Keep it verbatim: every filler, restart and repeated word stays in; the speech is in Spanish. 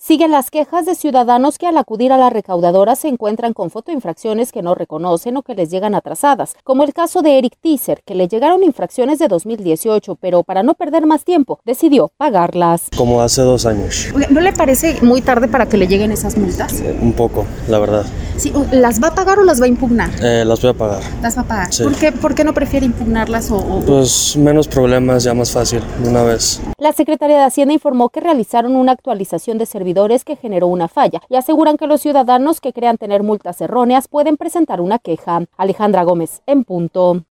Siguen las quejas de ciudadanos que al acudir a la recaudadora se encuentran con fotoinfracciones que no reconocen o que les llegan atrasadas, como el caso de Eric Teaser, que le llegaron infracciones de dos mil dieciocho, pero para no perder más tiempo, decidió pagarlas. Como hace dos años. ¿No le parece muy tarde para que le lleguen esas multas? Eh, un poco, la verdad. Sí, ¿las va a pagar o las va a impugnar? Eh, las voy a pagar. ¿Las va a pagar? Sí. ¿Por qué, ¿Por qué no prefiere impugnarlas o, o...? Pues menos problemas, ya más fácil, de una vez. La Secretaría de Hacienda informó que realizaron una actualización de servidores que generó una falla y aseguran que los ciudadanos que crean tener multas erróneas pueden presentar una queja. Alejandra Gómez, en punto.